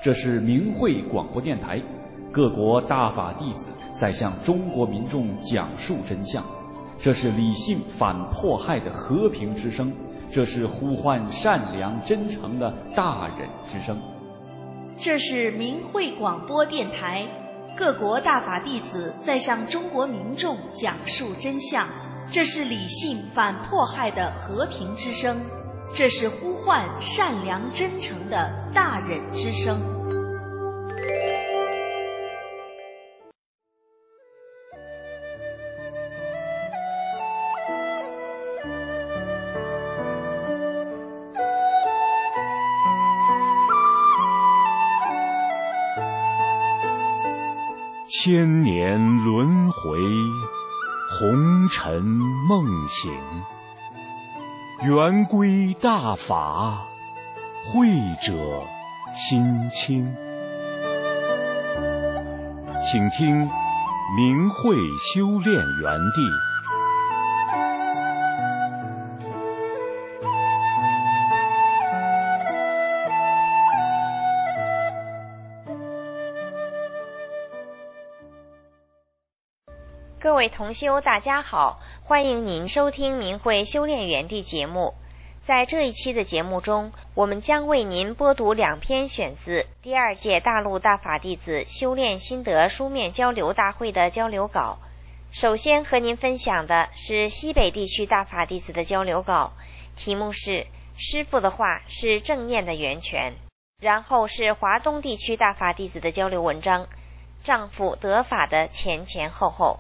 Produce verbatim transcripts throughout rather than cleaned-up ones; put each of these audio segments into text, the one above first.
这是明慧广播电台，各国大法弟子在向中国民众讲述真相。这是理性反迫害的和平之声，这是呼唤善良真诚的大忍之声。 这是明慧广播电台，各国大法弟子在向中国民众讲述真相。这是理性反迫害的和平之声，这是呼唤善良真诚的大忍之声。 千年轮回，红尘梦醒，圆归大法，慧者心清。请听明慧修炼园地。 各位同修大家好，欢迎您收听明慧修炼园地节目。在这一期的节目中，我们将为您播读两篇选自第二届大陆大法弟子修炼心得书面交流大会的交流稿。首先和您分享的是西北地区大法弟子的交流稿，题目是师父的话是正念的源泉。然后是华东地区大法弟子的交流文章，丈夫得法的前前后后。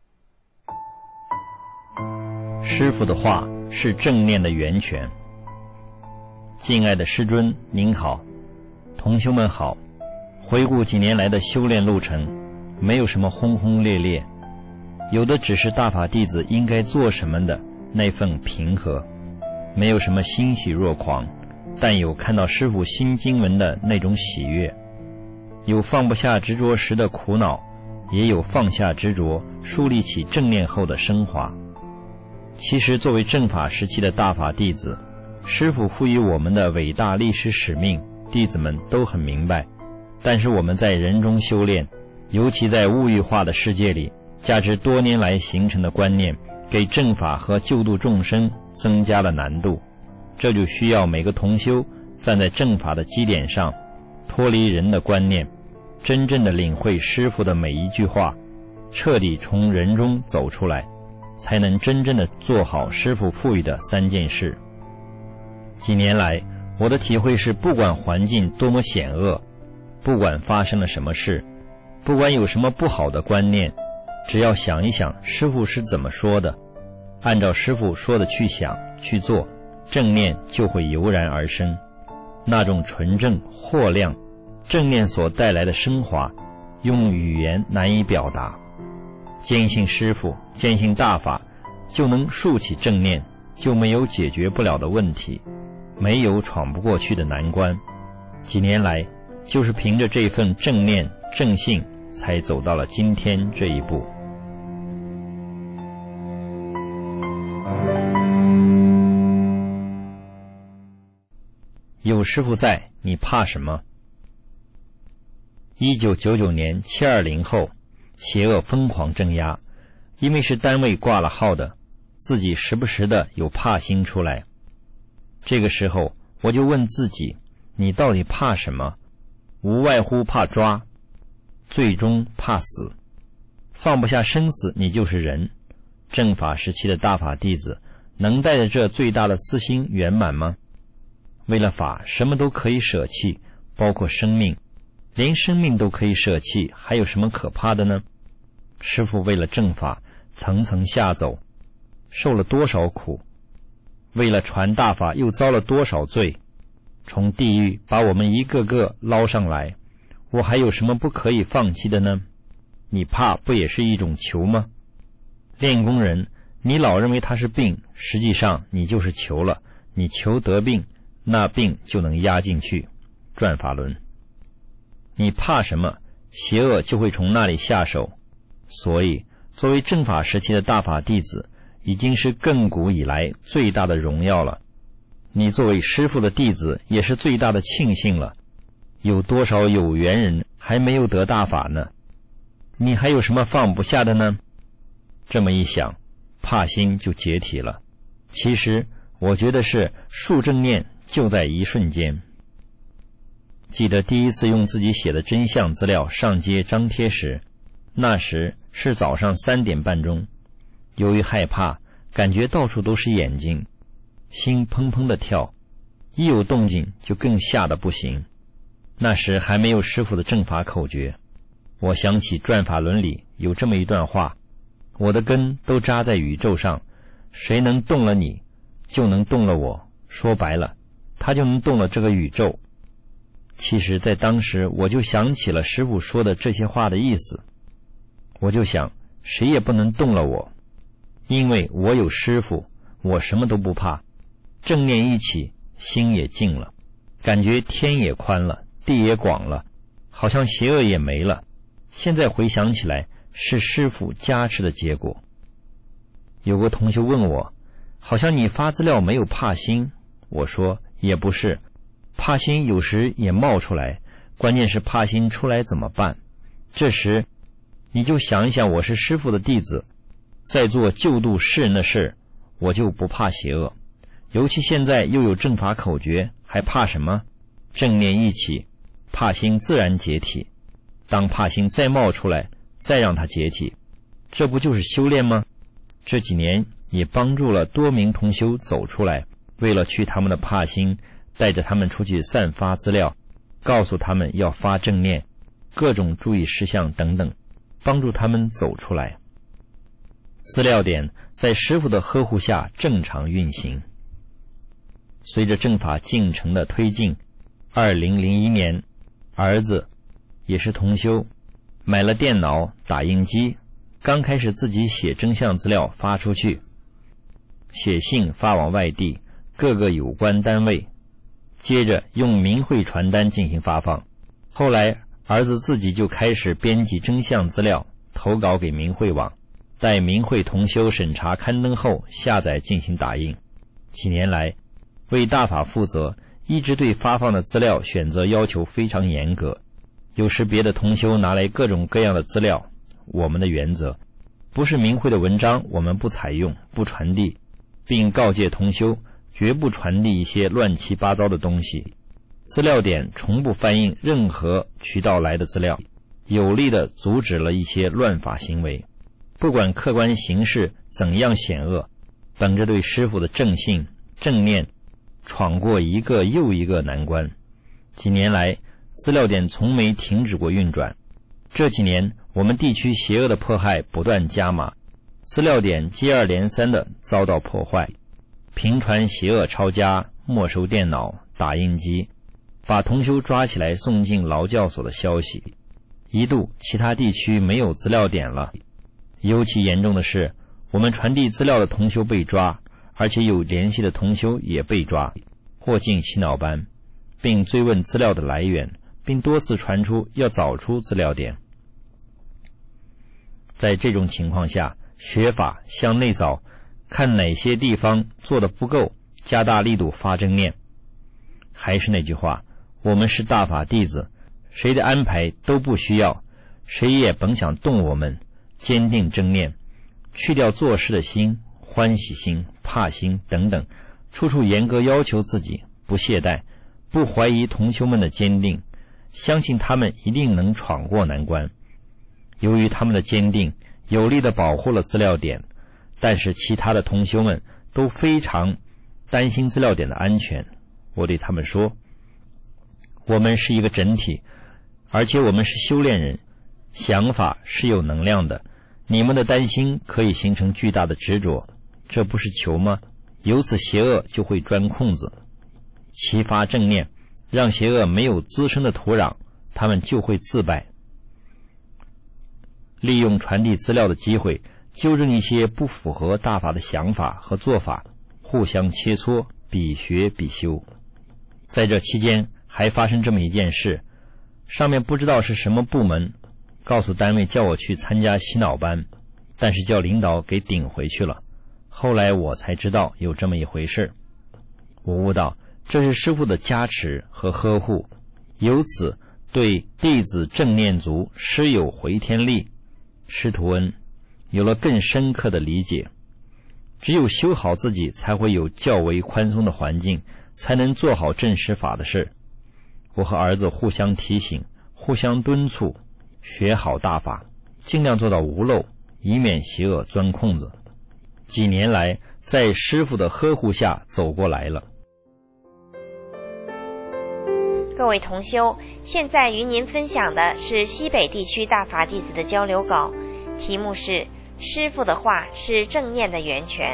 师父的话是正念的源泉。敬爱的师尊您好，同修们好。回顾几年来的修炼路程，没有什么轰轰烈烈，有的只是大法弟子应该做什么的那份平和，没有什么欣喜若狂，但有看到师父新经文的那种喜悦，有放不下执着时的苦恼，也有放下执着树立起正念后的升华。其实作为正法时期的大法弟子，师父赋予我们的伟大历史使命，弟子们都很明白。但是我们在人中修炼，尤其在物欲化的世界里，加之多年来形成的观念，给正法和救度众生增加了难度。这就需要每个同修站在正法的基点上，脱离人的观念，真正的领会师父的每一句话，彻底从人中走出来，才能真正的做好师父赋予的三件事。几年来，我的体会是，不管环境多么险恶，不管发生了什么事，不管有什么不好的观念，只要想一想师父是怎么说的，按照师父说的去想去做，正念就会油然而生。那种纯正豁亮，正念所带来的升华，用语言难以表达。坚信师父，坚信大法，就能树起正念，就没有解决不了的问题，没有闯不过去的难关。几年来，就是凭着这份正念正信，才走到了今天这一步。有师父在，你怕什么？一九九九年七二零后，邪恶疯狂镇压，因为是单位挂了号的，自己时不时的有怕心出来。这个时候我就问自己，你到底怕什么？无外乎怕抓，最终怕死。放不下生死，你就是人。正法时期的大法弟子能带着这最大的私心圆满吗？为了法，什么都可以舍弃，包括生命，连生命都可以舍弃，还有什么可怕的呢？师父为了正法层层下走，受了多少苦，为了传大法又遭了多少罪，从地狱把我们一个个捞上来，我还有什么不可以放弃的呢？你怕不也是一种求吗？练功人，你老认为他是病，实际上你就是求了，你求得病，那病就能压进去，转法轮。你怕什么，邪恶就会从那里下手。所以作为正法时期的大法弟子，已经是亘古以来最大的荣耀了。你作为师父的弟子，也是最大的庆幸了， 有多少有缘人还没有得大法呢？你还有什么放不下的呢？这么一想，帕辛就解体了。其实我觉得是树正念就在一瞬间。记得第一次用自己写的真相资料上街张贴时，那时是早上三点半钟，由于害怕，感觉到处都是眼睛，心砰砰地跳，一有动静就更吓得不行。那时还没有师父的正法口诀，我想起转法轮里有这么一段话：我的根都扎在宇宙上，谁能动了你，就能动了我。说白了，他就能动了这个宇宙。其实在当时我就想起了师父说的这些话的意思，我就想谁也不能动了我，因为我有师父，我什么都不怕。正念一起，心也静了，感觉天也宽了，地也广了，好像邪恶也没了。现在回想起来，是师父加持的结果。有个同学问我，好像你发资料没有怕心。我说也不是，怕心有时也冒出来，关键是怕心出来怎么办？这时你就想一想，我是师父的弟子，在做救度世人的事，我就不怕邪恶。尤其现在又有正法口诀，还怕什么？正念一起，怕心自然解体。当怕心再冒出来，再让它解体，这不就是修炼吗？这几年也帮助了多名同修走出来，为了去他们的怕心，带着他们出去散发资料，告诉他们要发正念，各种注意事项等等，帮助他们走出来。资料点在师父的呵护下正常运行。随着正法进程的推进，二零零一年，儿子也是同修，买了电脑打印机，刚开始自己写真相资料发出去，写信发往外地各个有关单位，接着用明慧传单进行发放。后来儿子自己就开始编辑真相资料，投稿给明慧网，待明慧同修审查刊登后下载进行打印。几年来为大法负责，一直对发放的资料选择要求非常严格。有时别的同修拿来各种各样的资料，我们的原则不是明慧的文章我们不采用不传递，并告诫同修绝不传递一些乱七八糟的东西。资料点从不翻印任何渠道来的资料，有力地阻止了一些乱法行为。不管客观形势怎样险恶，本着对师父的正信正念，闯过一个又一个难关。几年来资料点从没停止过运转。这几年我们地区邪恶的迫害不断加码，资料点接二连三地遭到破坏，频传邪恶抄家、没收电脑、打印机，把同修抓起来送进劳教所的消息。一度其他地区没有资料点了。尤其严重的是，我们传递资料的同修被抓，而且有联系的同修也被抓，或进洗脑班，并追问资料的来源，并多次传出要找出资料点。在这种情况下，学法向内找，看哪些地方做得不够，加大力度发正念。还是那句话，我们是大法弟子，谁的安排都不需要，谁也甭想动我们。坚定正念，去掉做事的心、欢喜心、怕心等等，处处严格要求自己，不懈怠，不怀疑同修们的坚定，相信他们一定能闯过难关。由于他们的坚定，有力地保护了资料点，但是其他的同修们都非常担心资料点的安全。我对他们说，我们是一个整体，而且我们是修炼人，想法是有能量的，你们的担心可以形成巨大的执着，这不是求吗？由此邪恶就会钻空子。齐发正念，让邪恶没有滋生的土壤，他们就会自败。利用传递资料的机会，纠正一些不符合大法的想法和做法，互相切磋，比学比修。在这期间还发生这么一件事，上面不知道是什么部门告诉单位叫我去参加洗脑班，但是叫领导给顶回去了。后来我才知道有这么一回事。我悟到这是师父的加持和呵护， 由此对弟子正念足师有回天力，师徒恩有了更深刻的理解。只有修好自己，才会有较为宽松的环境，才能做好正师法的事。我和儿子互相提醒，互相敦促，学好大法，尽量做到无漏，以免邪恶钻空子。几年来，在师父的呵护下走过来了。 各位同修，现在与您分享的是西北地区大法弟子的交流稿，题目是师父的话是正念的源泉。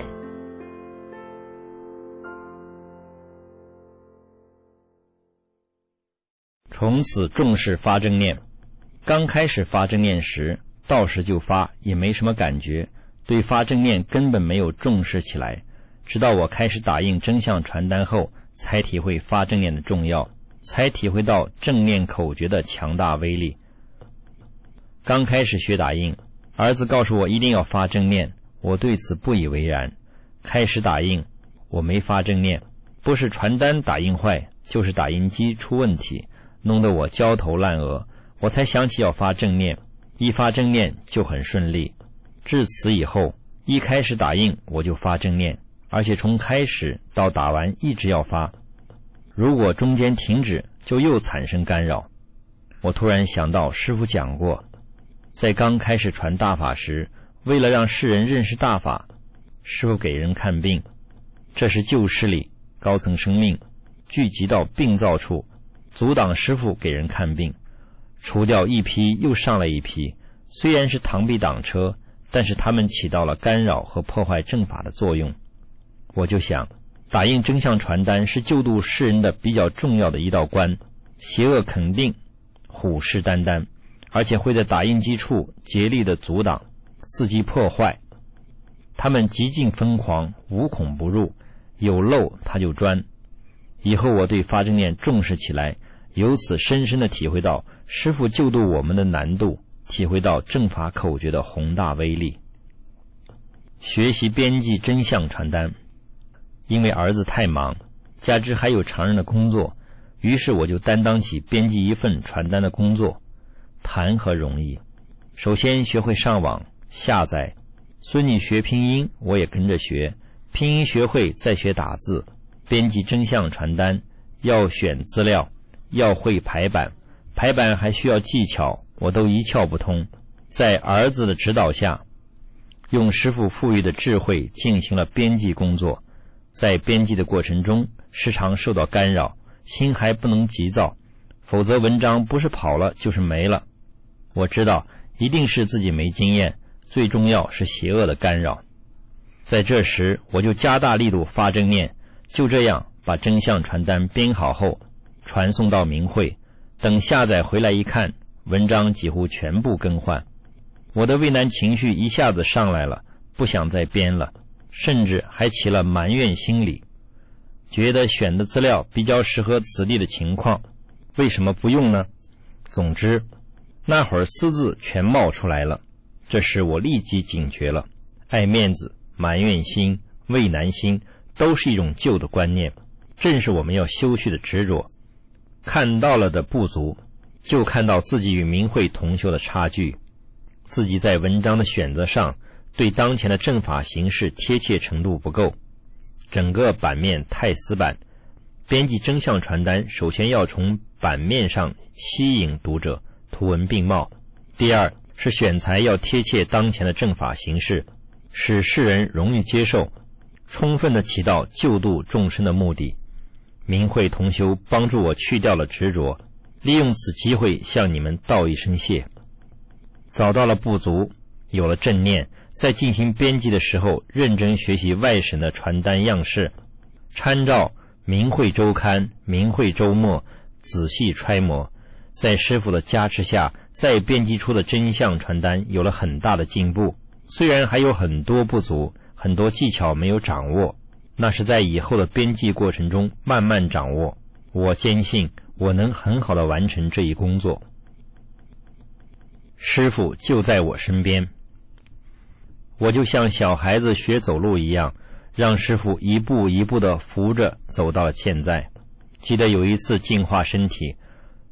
从此重视发正念。刚开始发正念时，到时就发，也没什么感觉，对发正念根本没有重视起来。直到我开始打印真相传单后，才体会发正念的重要，才体会到正念口诀的强大威力。刚开始学打印，儿子告诉我一定要发正念，我对此不以为然。开始打印，我没发正念，不是传单打印坏，就是打印机出问题，弄得我焦头烂额，我才想起要发正念，一发正念就很顺利。至此以后，一开始打印我就发正念，而且从开始到打完一直要发，如果中间停止，就又产生干扰。我突然想到师父讲过，在刚开始传大法时，为了让世人认识大法，师父给人看病，这是旧势力高层生命聚集到病灶处，阻挡师父给人看病，除掉一批又上来一批，虽然是螳臂挡车，但是他们起到了干扰和破坏正法的作用。我就想，打印真相传单是救度世人的比较重要的一道关，邪恶肯定虎视眈眈，而且会在打印机处竭力的阻挡，伺机破坏。他们极尽疯狂，无孔不入，有漏他就钻。以后我对发正念重视起来，由此深深地体会到师父救度我们的难度，体会到正法口诀的宏大威力。学习编辑真相传单，因为儿子太忙，加之还有常人的工作，于是我就担当起编辑一份传单的工作。谈何容易，首先学会上网下载，孙女学拼音我也跟着学，拼音学会再学打字。编辑真相传单要选资料，要会排版，排版还需要技巧，我都一窍不通。在儿子的指导下，用师父赋予的智慧进行了编辑工作。在编辑的过程中，时常受到干扰，心还不能急躁，否则文章不是跑了就是没了。我知道一定是自己没经验，最重要是邪恶的干扰。在这时我就加大力度发正念，就这样把真相传单编好后传送到明慧，等下载回来一看，文章几乎全部更换。我的畏难情绪一下子上来了，不想再编了，甚至还起了埋怨心理，觉得选的资料比较适合此地的情况，为什么不用呢？总之那会儿私自全冒出来了。这时我立即警觉了，爱面子、埋怨心、畏难心都是一种旧的观念，正是我们要修续的执着。看到了的不足，就看到自己与明慧同修的差距，自己在文章的选择上对当前的正法形式贴切程度不够，整个版面太死板。编辑真相传单首先要从版面上吸引读者，图文并茂。第二是选材要贴切当前的正法形式，使世人容易接受，充分地起到救度众生的目的。明慧同修帮助我去掉了执着，利用此机会向你们道一声谢。找到了不足，有了正念，在进行编辑的时候认真学习外省的传单样式，参照明慧周刊、明慧周末仔细揣摩，在师父的加持下，再编辑出的真相传单有了很大的进步。虽然还有很多不足，很多技巧没有掌握，那是在以后的编辑过程中慢慢掌握。我坚信我能很好地完成这一工作。师父就在我身边，我就像小孩子学走路一样，让师父一步一步地扶着走到了现在。记得有一次净化身体，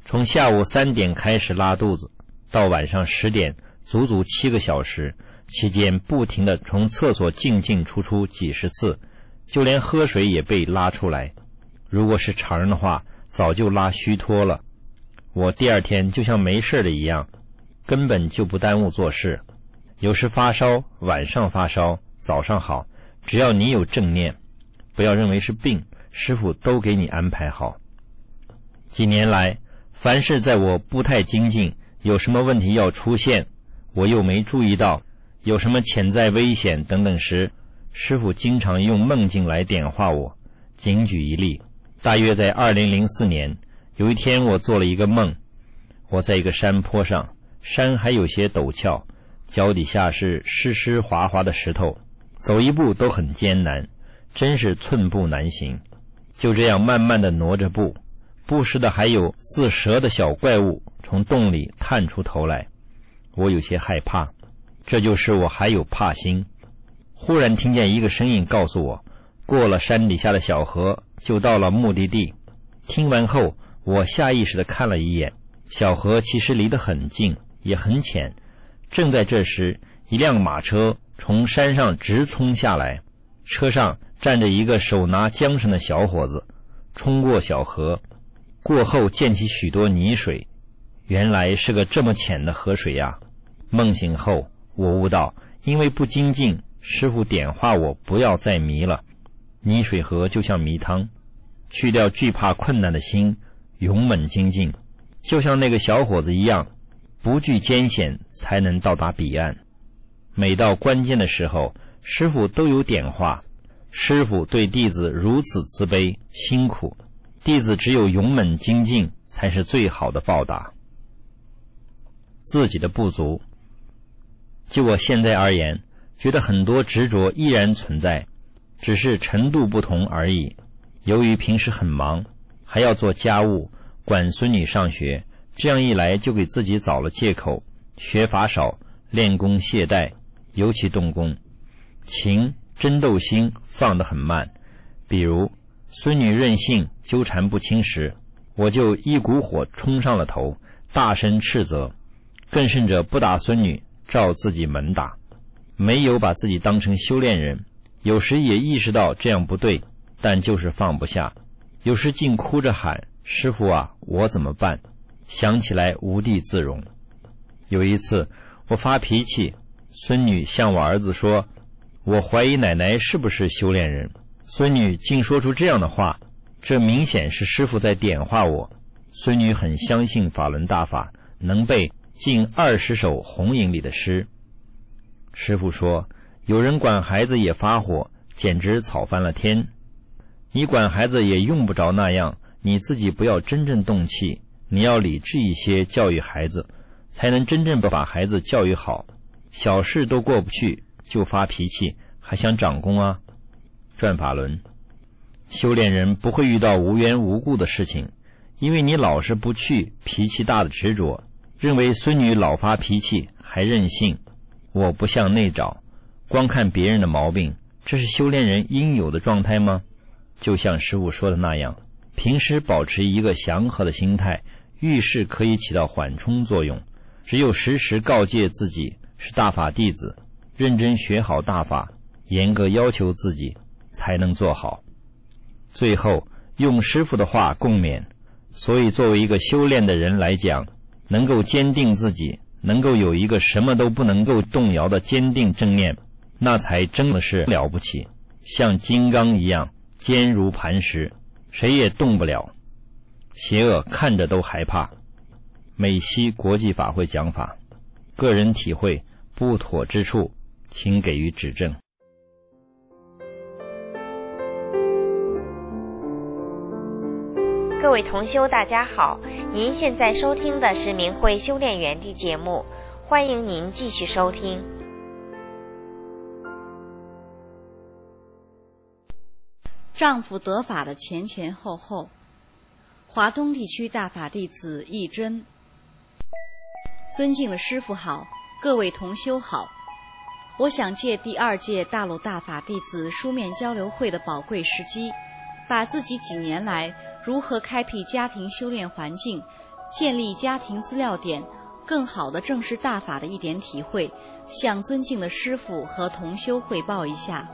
从下午三点开始拉肚子，到晚上十点，足足七个小时，期间不停地从厕所进进出出几十次，就连喝水也被拉出来。如果是常人的话，早就拉虚脱了。我第二天就像没事的一样，根本就不耽误做事。有时发烧，晚上发烧，早上好，只要你有正念，不要认为是病，师父都给你安排好。几年来，凡是在我不太精进，有什么问题要出现，我又没注意到，有什么潜在危险等等时，师父经常用梦境来点化我。仅举一例，大约在二零零四年，有一天我做了一个梦，我在一个山坡上，山还有些陡峭，脚底下是湿湿滑滑的石头，走一步都很艰难，真是寸步难行。就这样慢慢地挪着步，不时的还有似蛇的小怪物从洞里探出头来，我有些害怕，这就是我还有怕心。忽然听见一个声音告诉我，过了山底下的小河就到了目的地。听完后，我下意识地看了一眼，小河其实离得很近，也很浅。正在这时，一辆马车从山上直冲下来，车上站着一个手拿缰绳的小伙子，冲过小河，过后溅起许多泥水，原来是个这么浅的河水呀。梦醒后，我悟到，因为不精进，师父点化我不要再迷了。泥水河就像迷汤，去掉惧怕困难的心，勇猛精进，就像那个小伙子一样，不惧艰险才能到达彼岸。每到关键的时候，师父都有点化。师父对弟子如此慈悲辛苦，弟子只有勇猛精进才是最好的报答。自己的不足，就我现在而言，觉得很多执着依然存在，只是程度不同而已。由于平时很忙，还要做家务，管孙女上学，这样一来就给自己找了借口，学法少，练功懈怠，尤其动功，情争斗心放得很慢。比如孙女任性纠缠不清时，我就一股火冲上了头，大声斥责，更甚者不打孙女，照自己猛打。没有把自己当成修炼人，有时也意识到这样不对，但就是放不下，有时竟哭着喊，师父啊，我怎么办？想起来无地自容。有一次我发脾气，孙女向我儿子说，我怀疑奶奶是不是修炼人。孙女竟说出这样的话，这明显是师父在点化我。孙女很相信法轮大法，能背近二十首红影里的诗。师父说，有人管孩子也发火，简直吵翻了天。你管孩子也用不着那样，你自己不要真正动气，你要理智一些教育孩子，才能真正把孩子教育好。小事都过不去就发脾气，还想长功啊？转法轮，修炼人不会遇到无缘无故的事情，因为你老是不去脾气大的执着，认为孙女老发脾气还任性。我不向内找，光看别人的毛病，这是修炼人应有的状态吗？就像师父说的那样，平时保持一个祥和的心态，遇事可以起到缓冲作用。只有时时告诫自己是大法弟子，认真学好大法，严格要求自己，才能做好。最后用师父的话共勉，所以作为一个修炼的人来讲，能够坚定自己，能够有一个什么都不能够动摇的坚定正念，那才真的是了不起，像金刚一样坚如磐石，谁也动不了，邪恶看着都害怕。美西国际法会讲法，个人体会不妥之处，请给予指正。 各位同修大家好，您现在收听的是明慧修炼园地节目，欢迎您继续收听。 丈夫得法的前前后后。华东地区大法弟子义真。尊敬的师父好，各位同修好，我想借第二届大陆大法弟子书面交流会的宝贵时机，把自己几年来如何开辟家庭修炼环境， 建立家庭资料点，更好地正视大法的一点体会，向尊敬的师父和同修汇报一下。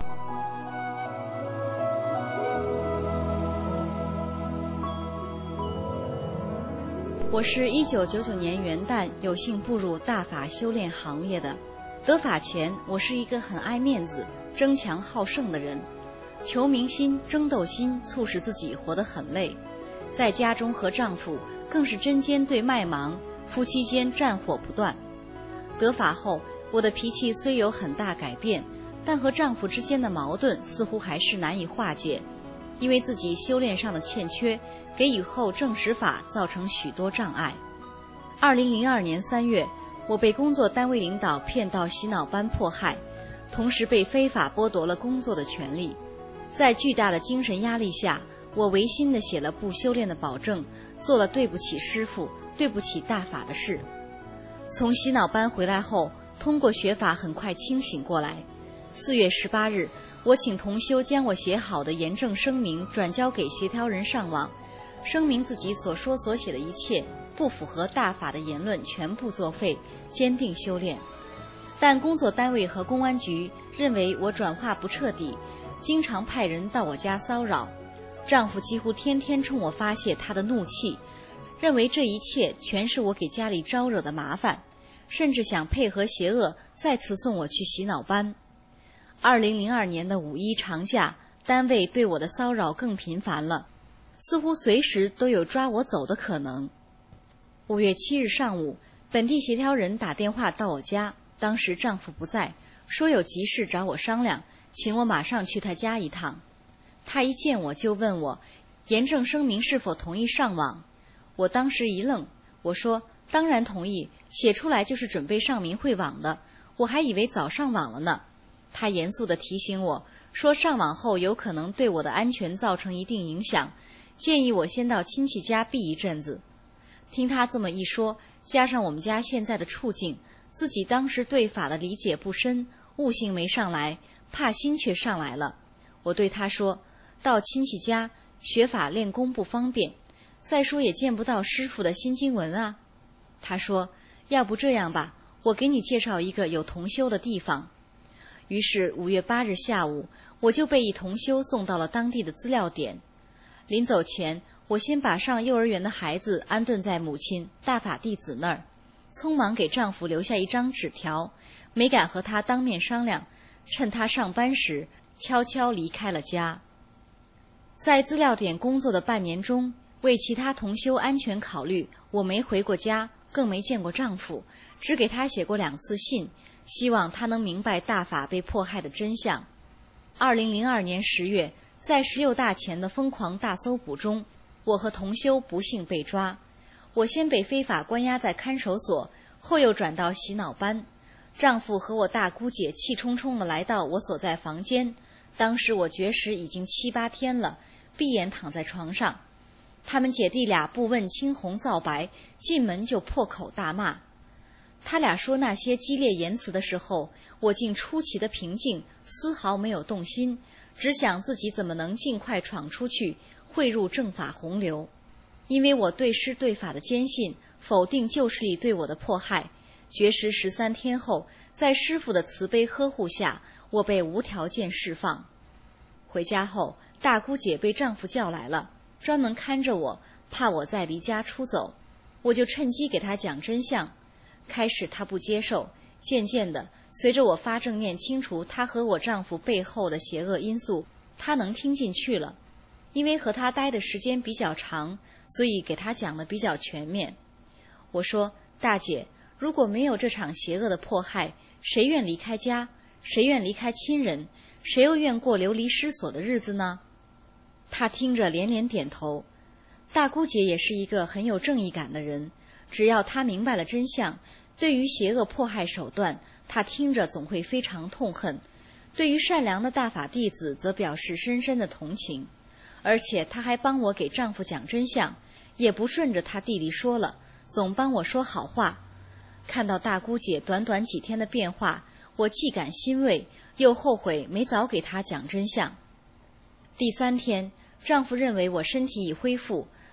我是一九九九年元旦有幸步入大法修炼行列的。得法前，我是一个很爱面子、争强好胜的人，求名心、争斗心促使自己活得很累。在家中和丈夫更是针尖对麦芒，夫妻间战火不断。得法后，我的脾气虽有很大改变，但和丈夫之间的矛盾似乎还是难以化解。因为自己修炼上的欠缺，给以后证实法造成许多障碍。二零零二年三月，我被工作单位领导骗到洗脑班迫害，同时被非法剥夺了工作的权利。在巨大的精神压力下，我违心地写了不修炼的保证，做了对不起师父、对不起大法的事。从洗脑班回来后，通过学法很快清醒过来。四月十八日，我请同修将我写好的严正声明转交给协调人上网，声明自己所说所写的一切不符合大法的言论全部作废，坚定修炼。但工作单位和公安局认为我转化不彻底，经常派人到我家骚扰。丈夫几乎天天冲我发泄他的怒气，认为这一切全是我给家里招惹的麻烦，甚至想配合邪恶再次送我去洗脑班。二零零二年的五一长假，单位对我的骚扰更频繁了，似乎随时都有抓我走的可能。五月七日上午，本地协调人打电话到我家，当时丈夫不在，说有急事找我商量，请我马上去他家一趟。他一见我就问我严正声明是否同意上网。我当时一愣，我说当然同意，写出来就是准备上明慧网的，我还以为早上网了呢。他严肃地提醒我说，上网后有可能对我的安全造成一定影响，建议我先到亲戚家避一阵子。听他这么一说，加上我们家现在的处境，自己当时对法的理解不深，悟性没上来，怕心却上来了。我对他说，到亲戚家学法练功不方便，再说也见不到师父的心经文啊。他说，要不这样吧，我给你介绍一个有同修的地方。于是五月八日下午，我就被一同修送到了当地的资料点。临走前，我先把上幼儿园的孩子安顿在母亲大法弟子那儿，匆忙给丈夫留下一张纸条，没敢和他当面商量，趁他上班时悄悄离开了家。在资料点工作的半年中，为其他同修安全考虑，我没回过家，更没见过丈夫，只给他写过两次信，希望他能明白大法被迫害的真相。二零零二年十月，在十六大前的疯狂大搜捕中，我和同修不幸被抓。我先被非法关押在看守所，后又转到洗脑班。丈夫和我大姑姐气冲冲地来到我所在房间，当时我绝食已经七八天了，闭眼躺在床上。他们姐弟俩不问青红皂白，进门就破口大骂。他俩说那些激烈言辞的时候，我竟出奇的平静，丝毫没有动心，只想自己怎么能尽快闯出去，汇入正法洪流。因为我对师对法的坚信，否定旧势力对我的迫害。绝食十三天后，在师父的慈悲呵护下，我被无条件释放。回家后，大姑姐被丈夫叫来了，专门看着我，怕我再离家出走。我就趁机给她讲真相。开始她不接受，渐渐的，随着我发正念清除她和我丈夫背后的邪恶因素，她能听进去了。因为和她待的时间比较长，所以给她讲得比较全面。我说，大姐，如果没有这场邪恶的迫害，谁愿离开家？谁愿离开亲人？谁又愿过流离失所的日子呢？她听着连连点头。大姑姐也是一个很有正义感的人，只要她明白了真相，对于邪恶迫害手段，她听着总会非常痛恨；对于善良的大法弟子，则表示深深的同情。而且她还帮我给丈夫讲真相，也不顺着她弟弟说了，总帮我说好话。看到大姑姐短短几天的变化，我既感欣慰，又后悔没早给她讲真相。第三天，丈夫认为我身体已恢复，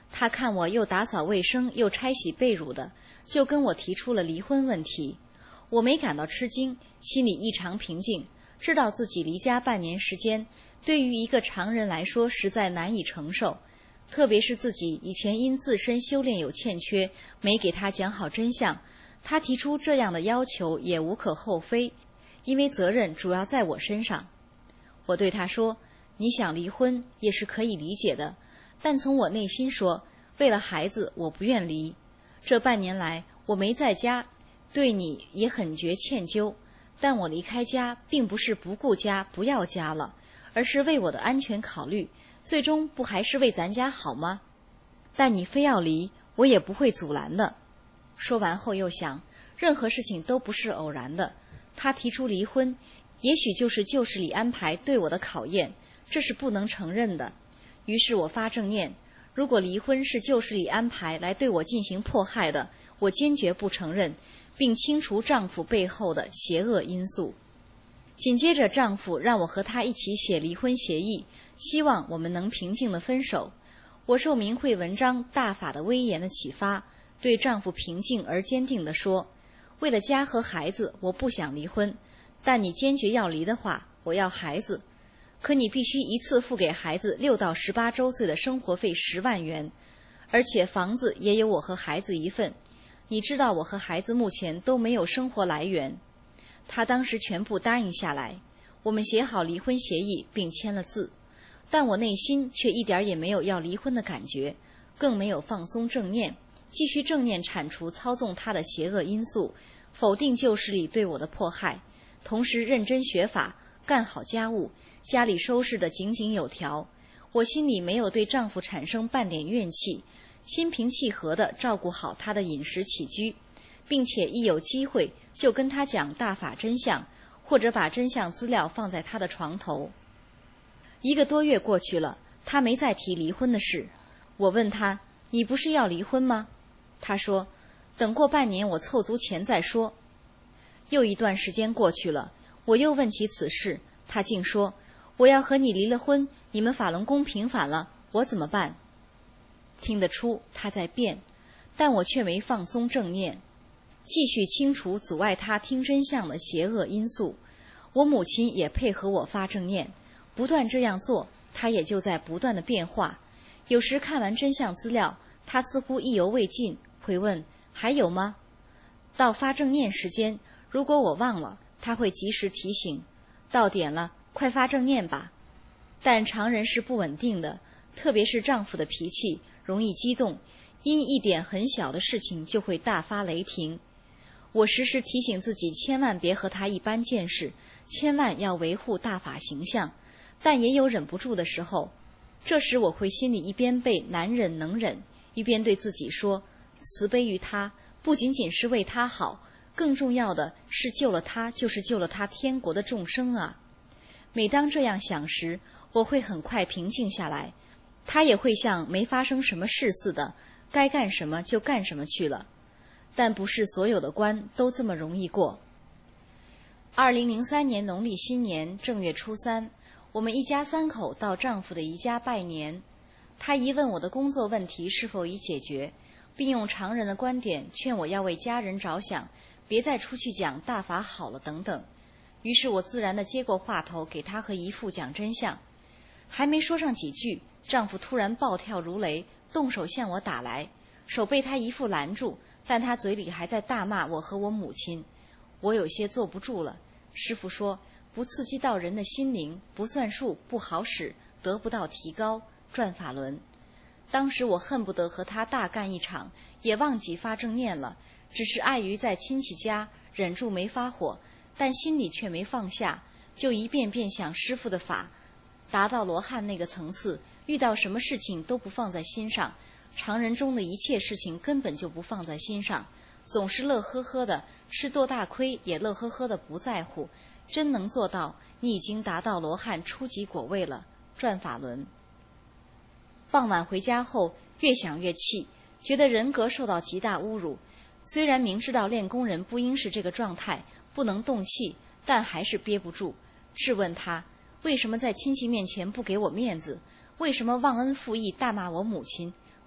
他看我又打扫卫生又拆洗被褥的，就跟我提出了离婚问题。我没感到吃惊，心里异常平静，知道自己离家半年时间，对于一个常人来说实在难以承受，特别是自己以前因自身修炼有欠缺，没给他讲好真相，他提出这样的要求也无可厚非，因为责任主要在我身上。我对他说，你想离婚也是可以理解的，但从我内心说，为了孩子我不愿离。这半年来我没在家，对你也很觉歉疚，但我离开家并不是不顾家不要家了，而是为我的安全考虑，最终不还是为咱家好吗？但你非要离，我也不会阻拦的。说完后又想，任何事情都不是偶然的，他提出离婚，也许就是旧事里安排对我的考验，这是不能承认的。于是我发正念，如果离婚是旧事里安排来对我进行迫害的，我坚决不承认，并清除丈夫背后的邪恶因素。紧接着丈夫让我和他一起写离婚协议，希望我们能平静地分手。我受明慧文章大法的威严的启发，对丈夫平静而坚定地说，为了家和孩子我不想离婚，但你坚决要离的话，我要孩子，可你必须一次付给孩子六到十八周岁的生活费十万元，而且房子也有我和孩子一份。你知道我和孩子目前都没有生活来源。他当时全部答应下来，我们写好离婚协议并签了字，但我内心却一点也没有要离婚的感觉，更没有放松正念，继续正念铲除操纵他的邪恶因素，否定旧事里对我的迫害，同时认真学法，干好家务，家里收拾得井井有条。我心里没有对丈夫产生半点怨气，心平气和地照顾好他的饮食起居，并且一有机会就跟他讲大法真相，或者把真相资料放在他的床头。一个多月过去了，他没再提离婚的事。我问他，你不是要离婚吗？他说，等过半年我凑足钱再说。又一段时间过去了，我又问起此事，他竟说，我要和你离了婚，你们法轮功平反了，我怎么办？听得出他在变，但我却没放松正念，继续清除阻碍他听真相的邪恶因素。我母亲也配合我发正念，不断这样做，他也就在不断的变化。有时看完真相资料，他似乎意犹未尽，会问还有吗？到发正念时间，如果我忘了，他会及时提醒，到点了，快发正念吧。但常人是不稳定的，特别是丈夫的脾气容易激动，因一点很小的事情就会大发雷霆。我时时提醒自己，千万别和他一般见识，千万要维护大法形象，但也有忍不住的时候。这时我会心里一边被难忍能忍，一边对自己说，慈悲于他，不仅仅是为他好，更重要的是救了他，就是救了他天国的众生啊。每当这样想时，我会很快平静下来，他也会像没发生什么事似的，该干什么就干什么去了。但不是所有的关都这么容易过。二零零三年农历新年正月初三，我们一家三口到丈夫的姨家拜年。他一问我的工作问题是否已解决，并用常人的观点劝我要为家人着想，别再出去讲大法好了等等。于是我自然地接过话头，给他和姨父讲真相。还没说上几句，丈夫突然暴跳如雷，动手向我打来，手被他姨父拦住，但他嘴里还在大骂我和我母亲。我有些坐不住了。师父说，不刺激到人的心灵，不算数，不好使，得不到提高，转法轮。当时我恨不得和他大干一场，也忘记发正念了，只是碍于在亲戚家忍住没发火，但心里却没放下，就一遍遍想师父的法，达到罗汉那个层次，遇到什么事情都不放在心上，常人中的一切事情根本就不放在心上，总是乐呵呵的，吃多大亏也乐呵呵的不在乎。真能做到，你已经达到罗汉初级果位了，转法轮。傍晚回家后，越想越气，觉得人格受到极大侮辱。虽然明知道练功人不应是这个状态，不能动气，但还是憋不住，质问他为什么在亲戚面前不给我面子，为什么忘恩负义大骂我母亲，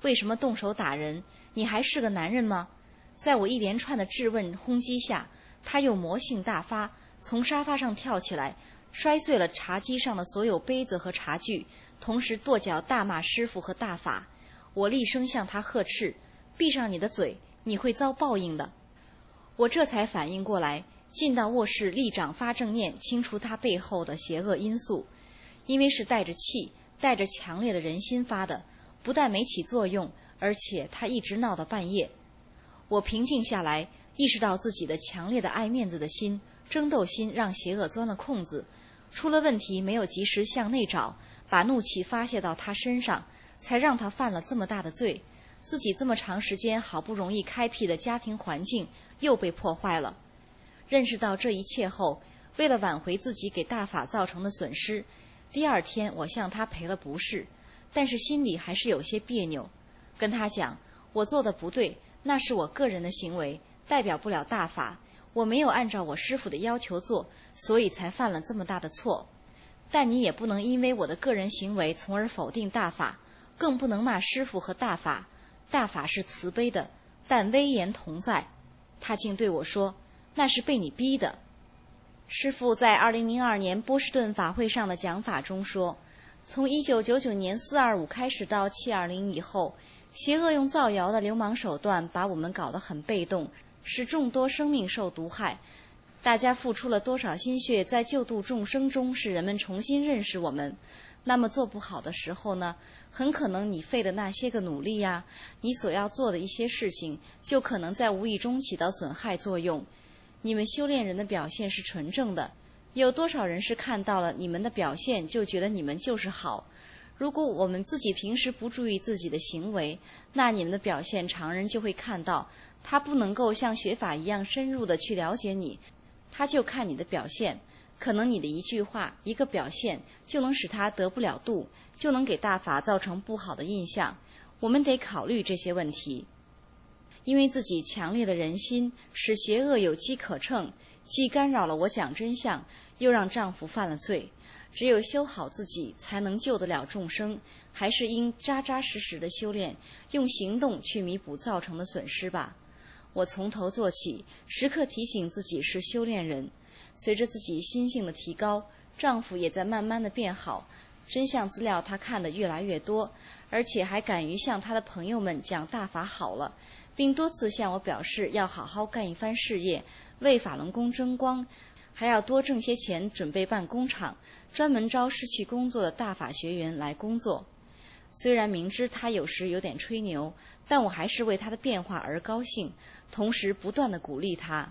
为什么动手打人？你还是个男人吗？在我一连串的质问轰击下，他又魔性大发，从沙发上跳起来，摔碎了茶几上的所有杯子和茶具，同时跺脚大骂师傅和大法。我厉声向他呵斥：闭上你的嘴，你会遭报应的。我这才反应过来，进到卧室立掌发正念，清除他背后的邪恶因素。因为是带着气带着强烈的人心发的，不但没起作用，而且他一直闹到半夜。我平静下来，意识到自己的强烈的爱面子的心、争斗心让邪恶钻了空子，出了问题没有及时向内找，把怒气发泄到他身上，才让他犯了这么大的罪。自己这么长时间好不容易开辟的家庭环境又被破坏了。认识到这一切后，为了挽回自己给大法造成的损失，第二天我向他赔了不是，但是心里还是有些别扭，跟他讲我做的不对，那是我个人的行为，代表不了大法，我没有按照我师父的要求做，所以才犯了这么大的错。但你也不能因为我的个人行为从而否定大法，更不能骂师父和大法。大法是慈悲的，但威严同在。他竟对我说，那是被你逼的。师父在二零零二年波士顿法会上的讲法中说，从一九九九年四二五开始到七二零以后，邪恶用造谣的流氓手段把我们搞得很被动，使众多生命受毒害。大家付出了多少心血在救度众生中，使人们重新认识我们。那么做不好的时候呢，很可能你费的那些个努力呀，你所要做的一些事情，就可能在无意中起到损害作用。你们修炼人的表现是纯正的，有多少人是看到了你们的表现就觉得你们就是好？如果我们自己平时不注意自己的行为，那你们的表现常人就会看到，他不能够像学法一样深入的去了解你，他就看你的表现，可能你的一句话一个表现就能使他得不了度，就能给大法造成不好的印象。我们得考虑这些问题。因为自己强烈的人心使邪恶有机可乘，既干扰了我讲真相，又让丈夫犯了罪。只有修好自己才能救得了众生，还是应扎扎实实的修炼，用行动去弥补造成的损失吧。我从头做起，时刻提醒自己是修炼人。随着自己心性的提高，丈夫也在慢慢的变好，真相资料他看得越来越多，而且还敢于向他的朋友们讲大法好了，并多次向我表示要好好干一番事业，为法轮功争光，还要多挣些钱准备办工厂，专门招失去工作的大法学员来工作。虽然明知他有时有点吹牛，但我还是为他的变化而高兴，同时不断地鼓励他。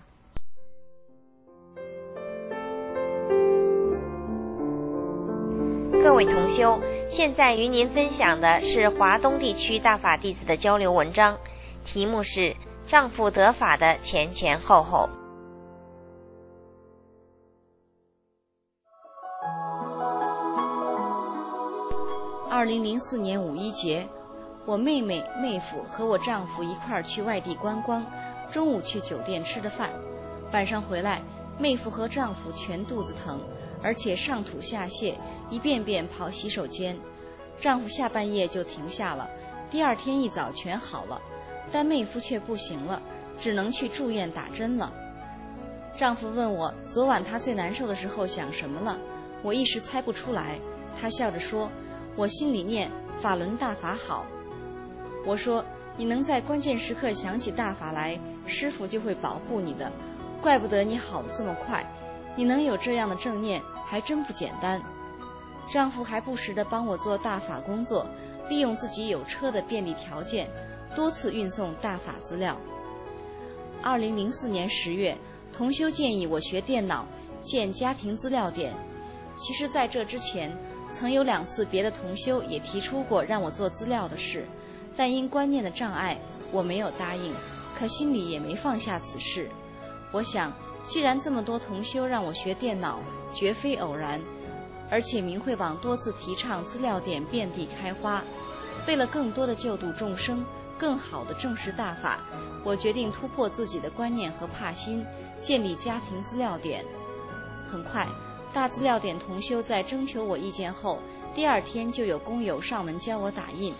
各位同修，现在与您分享的是华东地区大法弟子的交流文章，题目是丈夫得法的前前后后。 二零零四年五一节，我妹妹、妹夫和我丈夫一块儿去外地观光，中午去酒店吃的饭，晚上回来，妹夫和丈夫全肚子疼，而且上吐下泻，一遍遍跑洗手间。丈夫下半夜就停下了，第二天一早全好了，但妹夫却不行了，只能去住院打针了。丈夫问我昨晚他最难受的时候想什么了，我一时猜不出来。他笑着说，我心里念法轮大法好。我说，你能在关键时刻想起大法来，师父就会保护你的，怪不得你好得这么快，你能有这样的正念还真不简单。丈夫还不时地帮我做大法工作，利用自己有车的便利条件，多次运送大法资料。二零零四年十月，同修建议我学电脑，建家庭资料点。其实在这之前，曾有两次别的同修也提出过让我做资料的事，但因观念的障碍，我没有答应，可心里也没放下此事。我想，既然这么多同修让我学电脑，绝非偶然，而且明慧网多次提倡资料点遍地开花，为了更多的救度众生，更好的证实大法，我决定突破自己的观念和怕心，建立家庭资料点。很快，大资料点同修在征求我意见后，第二天就有工友上门教我打印，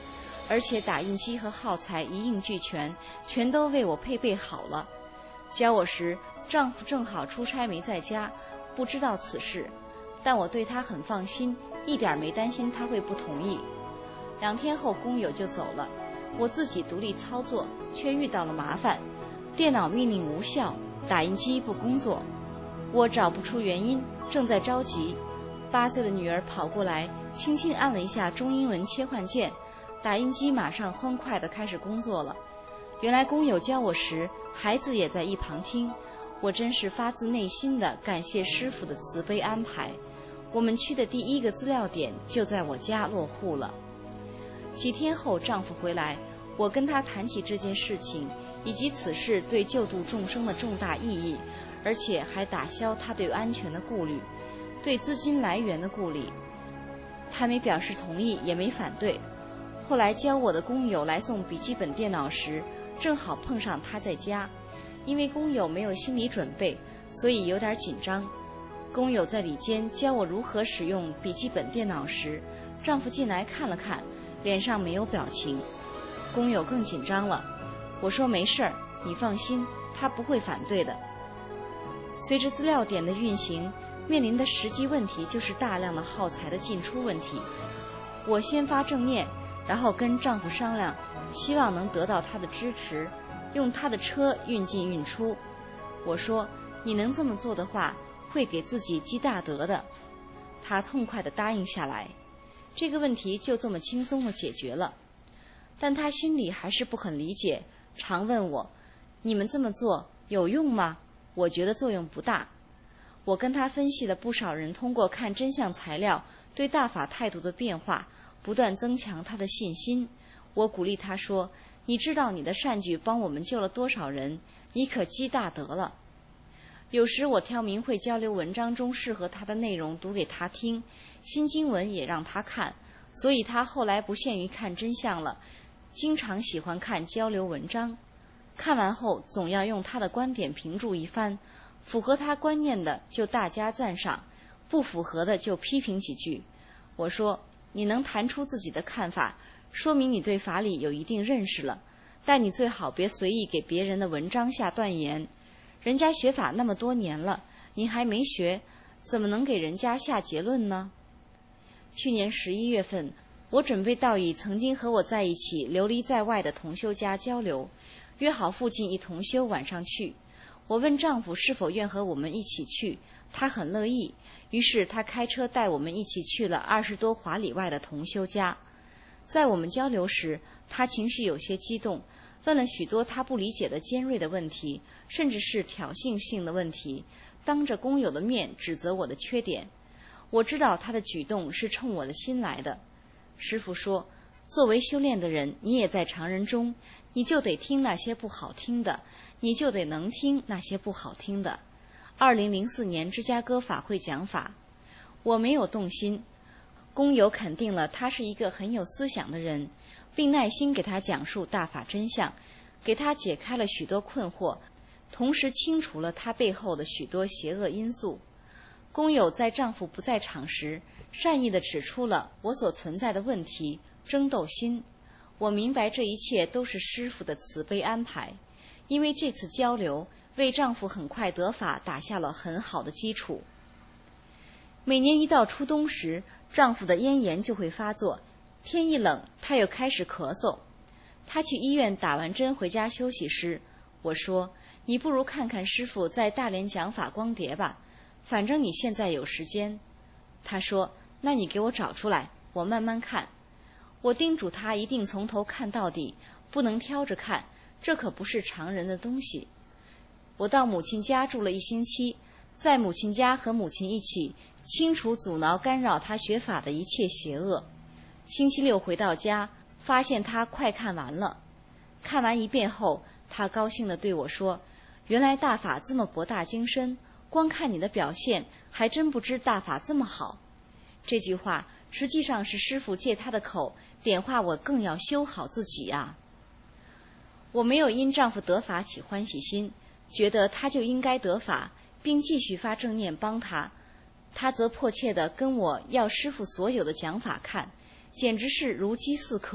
而且打印机和耗材一应俱全，全都为我配备好了。教我时，丈夫正好出差没在家，不知道此事，但我对他很放心，一点没担心他会不同意。两天后，工友就走了，我自己独立操作，却遇到了麻烦，电脑命令无效，打印机不工作。我找不出原因，正在着急。八岁的女儿跑过来，轻轻按了一下中英文切换键，打印机马上欢快地开始工作了。原来工友教我时，孩子也在一旁听。我真是发自内心地感谢师傅的慈悲安排。我们去的第一个资料点就在我家落户了。几天后，丈夫回来，我跟他谈起这件事情，以及此事对救度众生的重大意义，而且还打消他对安全的顾虑，对资金来源的顾虑。他没表示同意，也没反对。后来教我的工友来送笔记本电脑时，正好碰上他在家。因为工友没有心理准备，所以有点紧张。工友在里间教我如何使用笔记本电脑时，丈夫进来看了看，脸上没有表情。工友更紧张了。我说没事儿，你放心，他不会反对的。随着资料点的运行，面临的实际问题就是大量的耗材的进出问题。我先发正念，然后跟丈夫商量，希望能得到他的支持，用他的车运进运出。我说，你能这么做的话，会给自己积大德的。他痛快地答应下来，这个问题就这么轻松地解决了。但他心里还是不很理解，常问我，你们这么做有用吗？我觉得作用不大。我跟他分析了不少人通过看真相材料对大法态度的变化，不断增强他的信心。我鼓励他说，你知道你的善举帮我们救了多少人，你可积大德了。有时我挑明慧交流文章中适合他的内容读给他听，新经文也让他看，所以他后来不限于看真相了，经常喜欢看交流文章。看完后总要用他的观点评注一番，符合他观念的就大加赞赏，不符合的就批评几句。我说，你能谈出自己的看法，说明你对法理有一定认识了，但你最好别随意给别人的文章下断言。人家学法那么多年了，你还没学，怎么能给人家下结论呢？去年十一月份，我准备到以曾经和我在一起流离在外的同修家交流，约好附近一同修晚上去。我问丈夫是否愿和我们一起去，他很乐意，于是他开车带我们一起去了二十多华里外的同修家。在我们交流时，他情绪有些激动，问了许多他不理解的尖锐的问题，甚至是挑衅性的问题，当着工友的面指责我的缺点。我知道他的举动是冲我的心来的。师父说，作为修炼的人，你也在常人中，你就得听那些不好听的，你就得能听那些不好听的。二零零四年芝加哥法会讲法，我没有动心。工友肯定了他是一个很有思想的人，并耐心给他讲述大法真相，给他解开了许多困惑，同时清除了他背后的许多邪恶因素。工友在丈夫不在场时，善意地指出了我所存在的问题，争斗心。我明白这一切都是师父的慈悲安排，因为这次交流为丈夫很快得法打下了很好的基础。每年一到初冬时，丈夫的咽炎就会发作，天一冷他又开始咳嗽。他去医院打完针回家休息时，我说，你不如看看师父在大连讲法光碟吧，反正你现在有时间。他说，那你给我找出来，我慢慢看。我叮嘱他一定从头看到底，不能挑着看，这可不是常人的东西。我到母亲家住了一星期，在母亲家和母亲一起清除阻挠干扰他学法的一切邪恶。星期六回到家，发现他快看完了。看完一遍后，他高兴地对我说，原来大法这么博大精深，光看你的表现还真不知大法这么好。这句话实际上是师父借他的口点化我更要修好自己啊。我没有因丈夫得法起欢喜心，觉得他就应该得法，并继续发正念帮他。他则迫切地跟我要师父所有的讲法看，简直是如饥似渴，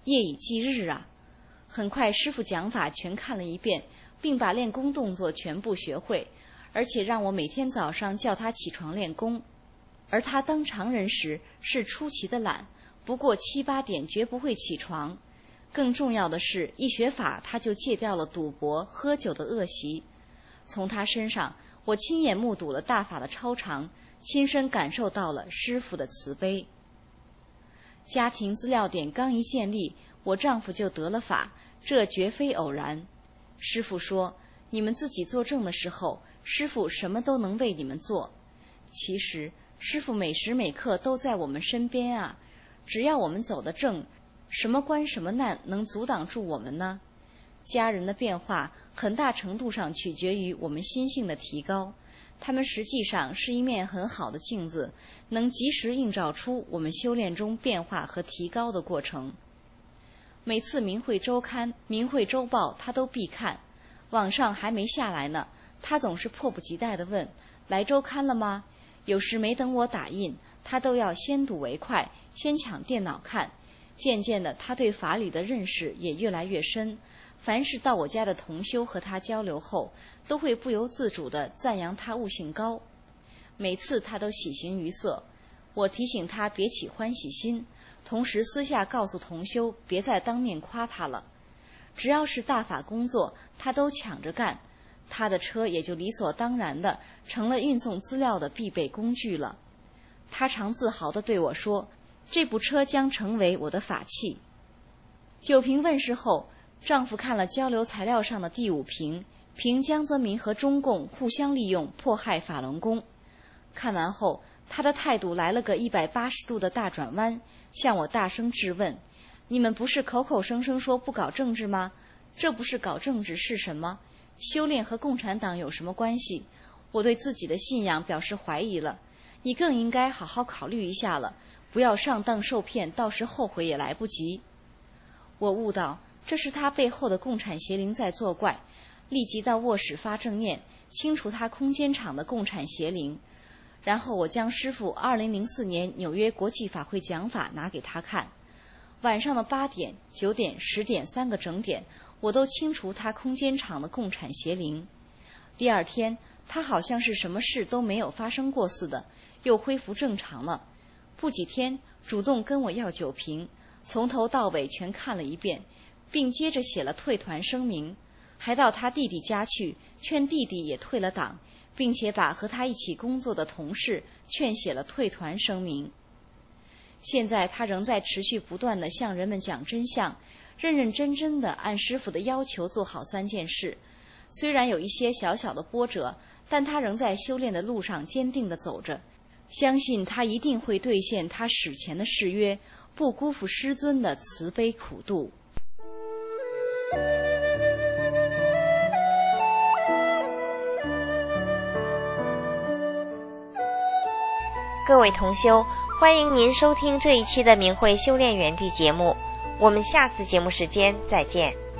夜以继日啊。很快师傅讲法全看了一遍，并把练功动作全部学会，而且让我每天早上叫他起床练功。而他当常人时是出奇的懒，不过七八点绝不会起床。更重要的是，一学法他就戒掉了赌博喝酒的恶习。从他身上，我亲眼目睹了大法的超常，亲身感受到了师父的慈悲。家庭资料点刚一建立，我丈夫就得了法，这绝非偶然。师父说，你们自己做正的时候，师父什么都能为你们做。其实师父每时每刻都在我们身边啊，只要我们走得正，什么关什么难能阻挡住我们呢？家人的变化很大程度上取决于我们心性的提高，他们实际上是一面很好的镜子，能及时映照出我们修炼中变化和提高的过程。每次明慧周刊、明慧周报他都必看，网上还没下来呢，他总是迫不及待地问，来周刊了吗？有时没等我打印，他都要先睹为快，先抢电脑看。渐渐的，他对法理的认识也越来越深，凡是到我家的同修和他交流后，都会不由自主地赞扬他悟性高。每次他都喜形于色，我提醒他别起欢喜心，同时私下告诉同修别再当面夸他了。只要是大法工作，他都抢着干，他的车也就理所当然地成了运送资料的必备工具了。他常自豪地对我说，这部车将成为我的法器。九评问世后，丈夫看了交流材料上的第五评，评江泽民和中共互相利用迫害法轮功。看完后，他的态度来了个一百八十度的大转弯，向我大声质问，你们不是口口声声说不搞政治吗？这不是搞政治是什么？修炼和共产党有什么关系？我对自己的信仰表示怀疑了，你更应该好好考虑一下了，不要上当受骗，到时后悔也来不及。我悟到这是他背后的共产邪灵在作怪，立即到卧室发正念，清除他空间场的共产邪灵。然后我将师父二零零四年纽约国际法会讲法拿给他看，晚上的八点、九点、十点三个整点，我都清除他空间场的共产邪灵。第二天，他好像是什么事都没有发生过似的，又恢复正常了。不几天，主动跟我要酒瓶，从头到尾全看了一遍，并接着写了退团声明，还到他弟弟家去，劝弟弟也退了党，并且把和他一起工作的同事劝写了退团声明。现在他仍在持续不断地向人们讲真相，认认真真地按师父的要求做好三件事。虽然有一些小小的波折，但他仍在修炼的路上坚定地走着，相信他一定会兑现他史前的誓约，不辜负师尊的慈悲苦度。 各位同修，欢迎您收听这一期的明慧修炼园地节目，我们下次节目时间再见。